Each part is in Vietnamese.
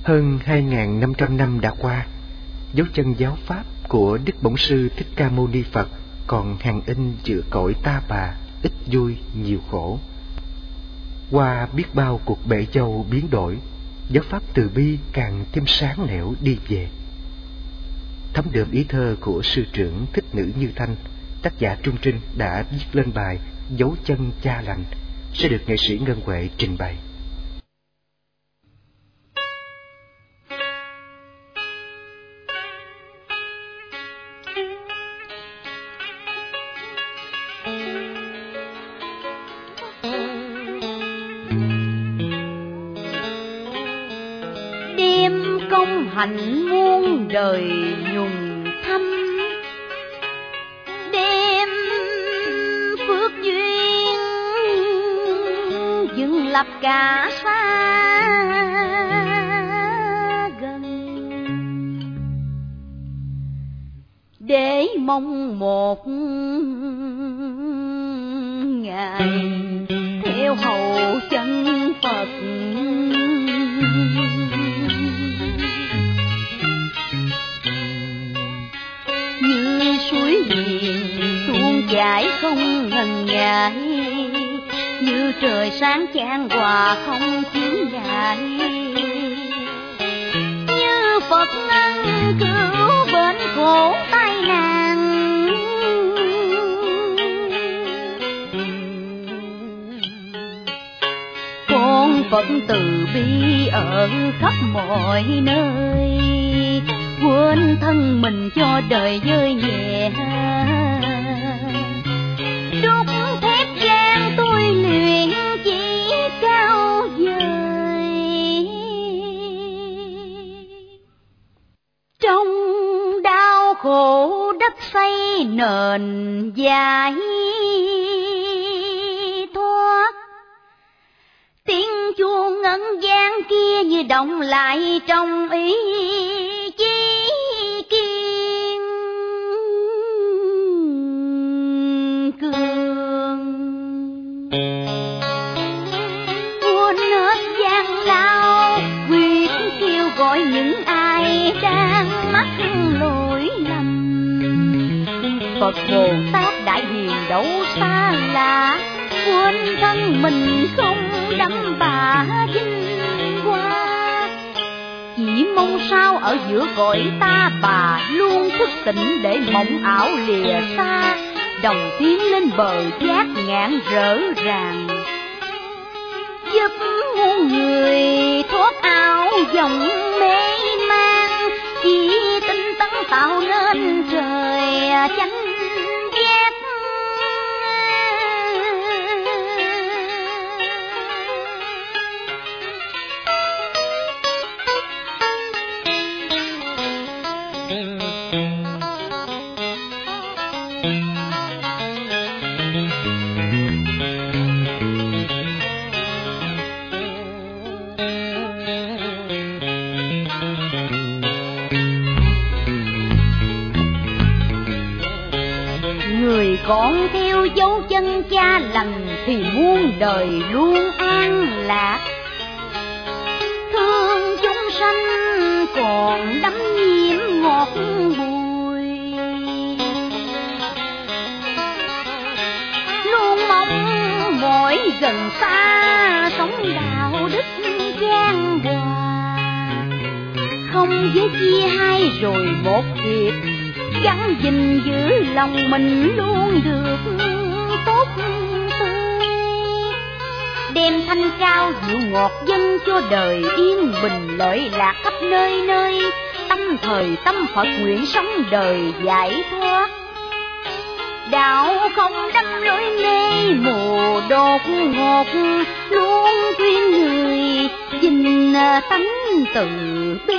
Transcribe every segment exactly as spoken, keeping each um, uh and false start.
Hơn hai nghìn năm trăm năm đã qua, dấu chân giáo pháp của Đức Bổn Sư Thích Ca Mâu Ni Phật còn hằn in giữa cõi ta bà, ít vui nhiều khổ. Qua biết bao cuộc bể dâu biến đổi, giáo pháp từ bi càng thêm sáng nẻo đi về. Thấm đượm ý thơ của sư trưởng Thích Nữ Như Thanh, tác giả Trung Trinh đã viết lên bài Dấu chân cha lành, sẽ được nghệ sĩ Ngân Huệ trình bày. Đêm công hạnh muôn đời nhùng thăm, đêm phước duyên dừng lập cả xa gần, để mong một ngày theo hầu chân Phật. Như suối hiền tuôn chảy không ngần ngại, như trời sáng chan hòa không chướng ngại, như Phật ngăn cứu bên khổ tai nạn. Con Phật từ bi ở khắp mọi nơi, quên thân mình cho đời vơi nhẹ. Đúc thép gan tôi luyện chỉ cao vời, trong đau khổ đất xây nền giải thoát. Tiếng chuông ngân vang kia như động lại trong ý chí kiên cường. Quên hết gian lao, quyết kêu gọi những ai đang mắc lỗi lầm. Phật Bồ Tát Đại Hiền đâu xa lạ, quên thân mình không đắm bả vinh hoa. Chỉ mong sao ở giữa cõi ta bà luôn thức tỉnh để mộng ảo lìa xa, đồng tiến lên bờ giác ngạn rỡ ràng, giúp muôn người thoát ảo dòng mê man. Chỉ tinh tấn tạo nên trời chánh giác. Người con theo dấu chân cha lành thì muôn đời luôn an lạc. Thương chúng sanh còn đắm nhiễm ngọt bùi, luôn mong mỏi gần xa sống đạo đức gian hòa. Không với chia hai rồi một thiệt, gắn gìn giữ lòng mình luôn được tốt tươi. Đem thanh cao dịu ngọt dân cho đời yên bình lợi lạc khắp nơi nơi. Tâm thời tâm Phật nguyện sống đời giải thoát. Đạo không đắm lối mê mù đột ngột, luôn khuyên người gìn tánh từ bi.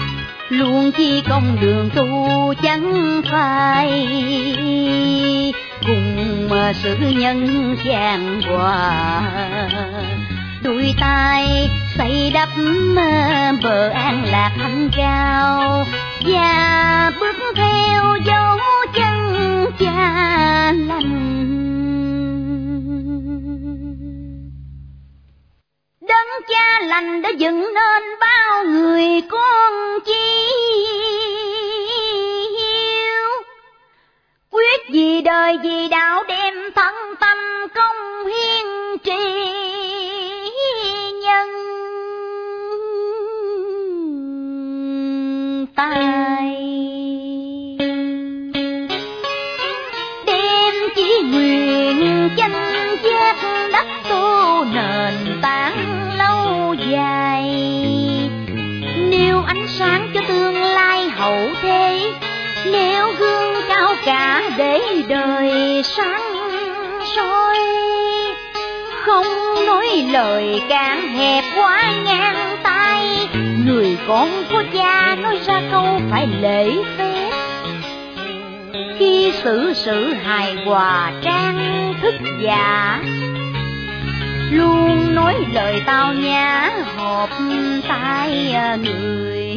Luôn chi con đường tu chẳng phải cùng sự nhân gian hòa, đôi tay xây đắp bờ an lạc thanh cao, và bước theo dấu chân cha lành. Đấng cha lành đã dựng nên bao người con chi hiếu, quyết vì đời vì đạo đem thân tâm công hiến tri nhân tài, đem chỉ nguyện chánh giác đắp tô nền tảng lâu dài, nêu ánh sáng cho tương lai hậu thế, nêu gương cao cả để đời sáng soi, không nói lời cạn hẹp quá ngang tay, người con của cha nói ra câu phải lễ phép, khi xử sự hài hòa trang thức giả, luôn nói lời tao nhã hợp tai người.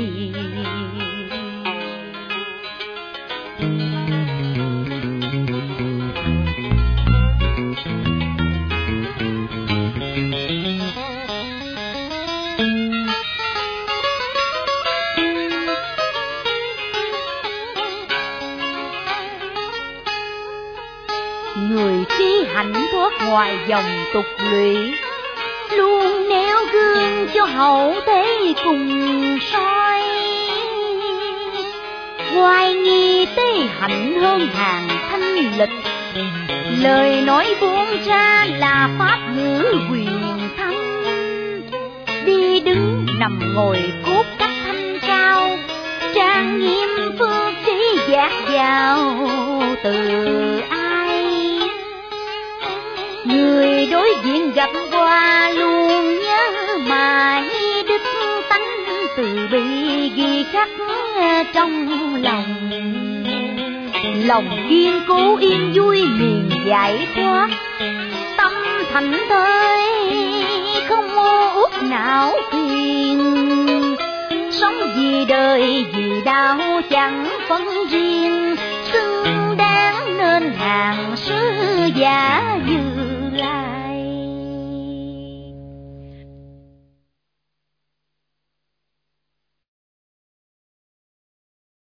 Người khi hạnh thoát ngoài dòng tục lụy, luôn nêu gương cho hậu thế cùng soi, hoài nghi tế hạnh hơn hàng thanh lịch, lời nói buông ra là pháp ngữ quyền thanh, đi đứng nằm ngồi cốt cách thanh cao, trang nghiêm phương trí dạt dào từ ai, người đối diện gặp qua luôn nhớ mãi đức tánh từ bi ghi khắc trong lòng, lòng kiên cố yên vui miền giải thoát, tâm thành thơi không mơ ước não phiền, sống vì đời vì đạo chẳng phân riêng, xứng đáng nên hàng sứ giả